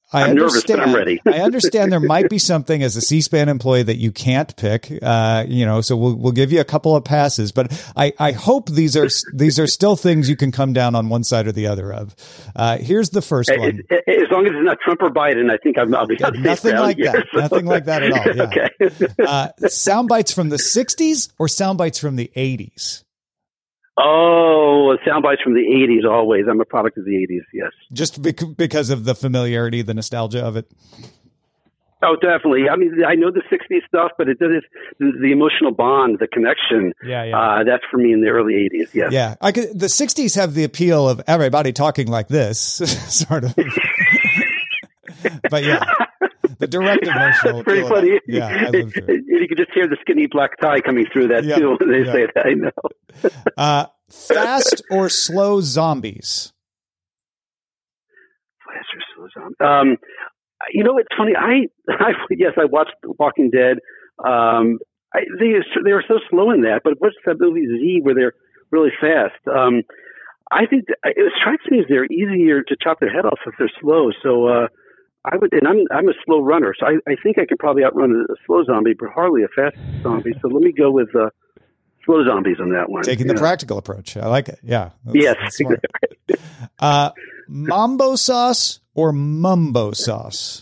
I I'm nervous, but I'm ready. I understand there might be something as a C-SPAN employee that you can't pick, uh, you know, so we'll, we'll give you a couple of passes, but I, I hope these are, these are still things you can come down on one side or the other of. Uh, here's the first as, one. As long as it's not Trump or Biden, I think I'm, I'll be yeah, nothing like here, that. So. Nothing like that at all. Yeah. Okay. uh, sound bites from the sixties or sound bites from the eighties? Oh, sound bites from the eighties always. I'm a product of the eighties, yes. Just bec- because of the familiarity, the nostalgia of it? Oh, definitely. I mean, I know the sixties stuff, but it does the, the emotional bond, the connection. Yeah, yeah. Uh, that's for me in the early eighties, yes. Yeah. I could, the sixties have the appeal of everybody talking like this, sort of. But yeah. The direct emotional. Pretty funny. Yeah, I lived through it. You could just hear the skinny black tie coming through that yeah, too when they yeah. say that. I know. uh, fast or slow zombies? Fast or slow zombies? Um, you know, it's funny. I, I yes, I watched Walking Dead. Um, I, they they were so slow in that, but what's that movie Z where they're really fast? Um, I think that, it strikes me as they're easier to chop their head off if they're slow. So. Uh, I would, and I'm I'm a slow runner, so I, I think I could probably outrun a, a slow zombie, but hardly a fast zombie. So let me go with uh, slow zombies on that one. Taking yeah. the practical approach, I like it. Yeah. That's, yes. that's smart. uh, Mambo sauce or mumbo sauce?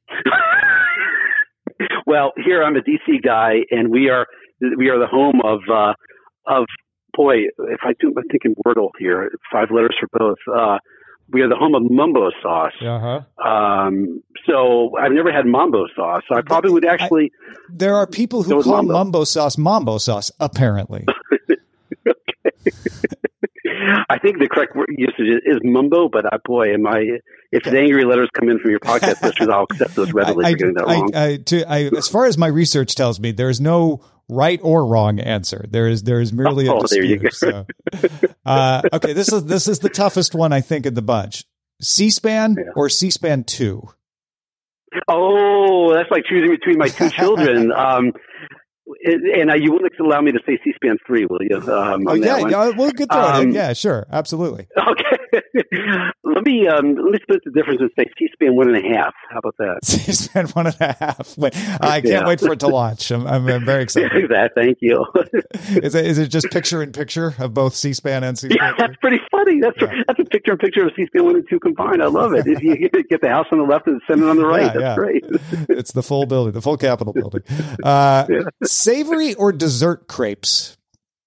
Well, here I'm a D C guy, and we are we are the home of uh, of boy. If I do, I'm thinking Wordle here. Five letters for both. Uh, We are the home of mumbo sauce. Uh-huh. Um, so I've never had mambo sauce. So I probably would actually. I, there are people who call mambo. mumbo sauce mambo sauce, apparently. Okay. I think the correct word usage is mumbo, but uh, boy, am I. If the angry letters come in from your podcast listeners, I'll accept those readily I, for getting that I, wrong. I, to, I, as far as my research tells me, there is no right or wrong answer. There is there is merely oh, a dispute. There you go. So. Uh, okay, this is this is the toughest one I think in the bunch. C-SPAN yeah. or C-SPAN two? Oh, that's like choosing between my two children. um, and uh, you wouldn't allow me to say C-SPAN three, will you? Um, oh yeah, yeah, we'll get through um, it. Yeah, sure, absolutely. Okay, let me um, let me split the difference and say C-SPAN one and a half. How about that? C-SPAN one and a half. Wait, I can't yeah. wait for it to launch. I'm, I'm, I'm very excited. That, thank you. is it is it just picture in picture of both C-SPAN and C-SPAN? Yeah, that's pretty funny. That's yeah. that's a picture in picture of C-SPAN one and two combined. I love it. If you get the house on the left and the Senate on the right, yeah, that's yeah. great. It's the full building, the full Capitol building. Uh, yeah. Savory or dessert crepes?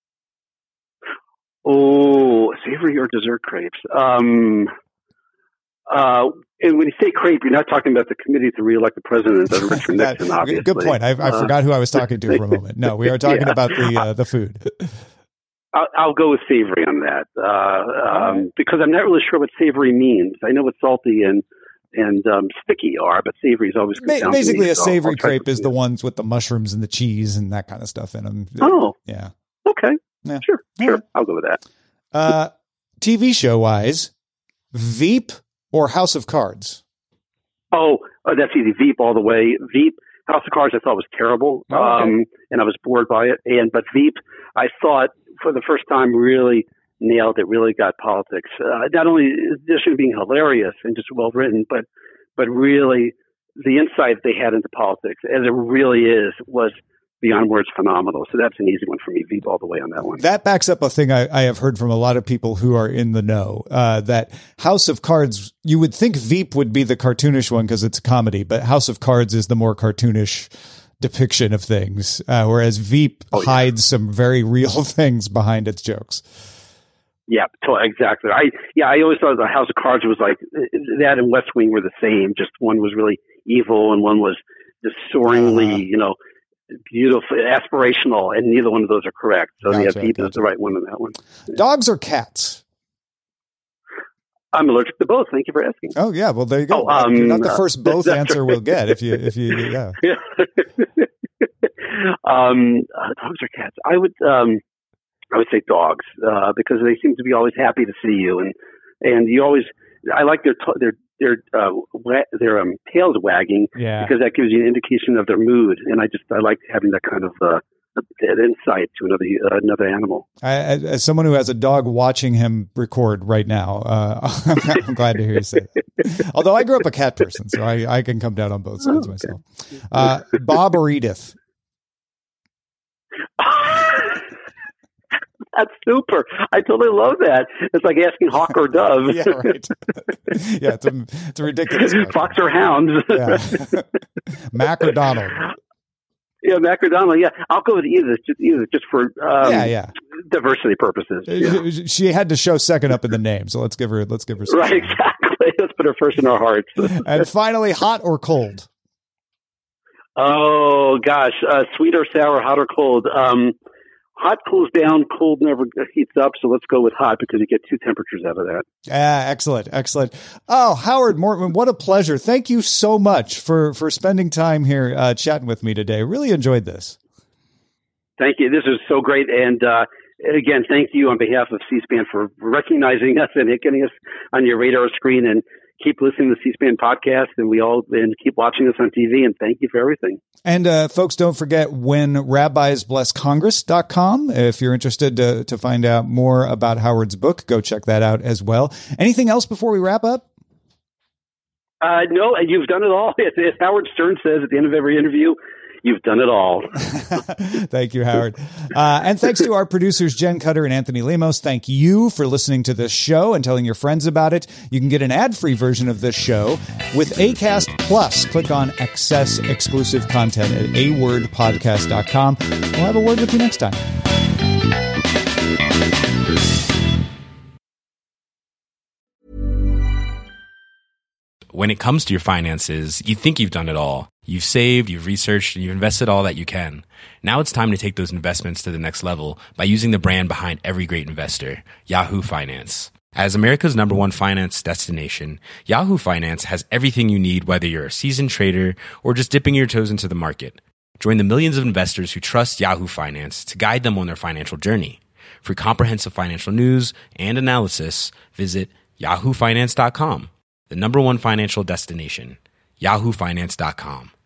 Oh, savory or dessert crepes. Um, uh, and when you say crepe, you're not talking about the committee to reelect the president, but Richard Nixon, obviously. Good point. I, I uh, forgot who I was talking to for a moment. No, we are talking yeah. about the uh, the food. I'll, I'll go with savory on that uh, um, because I'm not really sure what savory means. I know what salty and and um, sticky are, but savory is always ba- basically me, a so savory crepe is the ones with the mushrooms and the cheese and that kind of stuff in them. Oh, yeah. Okay. Yeah. Sure. Sure. Right. I'll go with that. Uh, T V show wise, Veep or House of Cards? Oh, uh, that's easy. Veep all the way. Veep. House of Cards I thought was terrible, oh, okay. um, and I was bored by it. And but Veep, I thought for the first time really nailed it. Really got politics. Uh, not only addition being hilarious and just well written, but but really the insight they had into politics, as it really is, was beyond words phenomenal. So that's an easy one for me. Veep all the way on that one. That backs up a thing I, I have heard from a lot of people who are in the know, uh, that House of Cards, you would think Veep would be the cartoonish one because it's a comedy, but House of Cards is the more cartoonish depiction of things, uh, whereas Veep oh, yeah. hides some very real things behind its jokes. Yeah, exactly. I yeah, I always thought the House of Cards was like that, and West Wing were the same. Just one was really evil, and one was just soaringly, uh, you know, beautiful, aspirational, and neither one of those are correct. So gotcha, yeah, Veep gotcha. is the right one on that one. Dogs or cats? I'm allergic to both. Thank you for asking. Oh yeah, well there you go. Oh, um, You're not the first both uh, answer we'll get if you if you yeah. yeah. um, uh, dogs or cats? I would um, I would say dogs uh, because they seem to be always happy to see you, and and you always I like their t- their their uh, wa- their um, tails wagging yeah. because that gives you an indication of their mood, and I just I like having that kind of uh, that insight to another uh, another animal. I, as someone who has a dog watching him record right now, uh, I'm glad to hear you say that. Although I grew up a cat person, so I, I can come down on both sides oh, okay. myself. Uh, Bob or Edith? That's super. I totally love that. It's like asking hawk or dove. Yeah, right. Yeah, it's a, it's a ridiculous question. Fox or hounds. Yeah. Mac or Donald? Yeah, Mac or Donald. Yeah, I'll go with Edith, just, Edith, just for um, yeah, yeah. diversity purposes. Yeah. She had to show second up in the name, so let's give her let's give her some right. time. Exactly. Let's put her first in our hearts. And finally, hot or cold? Oh gosh, uh, sweet or sour, hot or cold. Um, hot cools down, cold never heats up. So let's go with hot because you get two temperatures out of that. Ah, excellent, excellent. Oh, Howard Mortman, what a pleasure! Thank you so much for for spending time here uh, chatting with me today. Really enjoyed this. Thank you. This is so great, and uh, again, thank you on behalf of C-SPAN for recognizing us and getting us on your radar screen. And keep listening to the C-SPAN podcast, and we all and keep watching us on T V. And thank you for everything. And uh, folks, don't forget when rabbis bless congress dot com. If you're interested to, to find out more about Howard's book, go check that out as well. Anything else before we wrap up? Uh, no, you've done it all. As, as Howard Stern says at the end of every interview, you've done it all. Thank you, Howard. Uh, and thanks to our producers, Jen Cutter and Anthony Lemos. Thank you for listening to this show and telling your friends about it. You can get an ad-free version of this show with Acast Plus. Click on Access exclusive content at a word podcast dot com. We'll have a word with you next time. When it comes to your finances, you think you've done it all. You've saved, you've researched, and you've invested all that you can. Now it's time to take those investments to the next level by using the brand behind every great investor, Yahoo Finance. As America's number one finance destination, Yahoo Finance has everything you need, whether you're a seasoned trader or just dipping your toes into the market. Join the millions of investors who trust Yahoo Finance to guide them on their financial journey. For comprehensive financial news and analysis, visit yahoo finance dot com. The number one financial destination, yahoo finance dot com.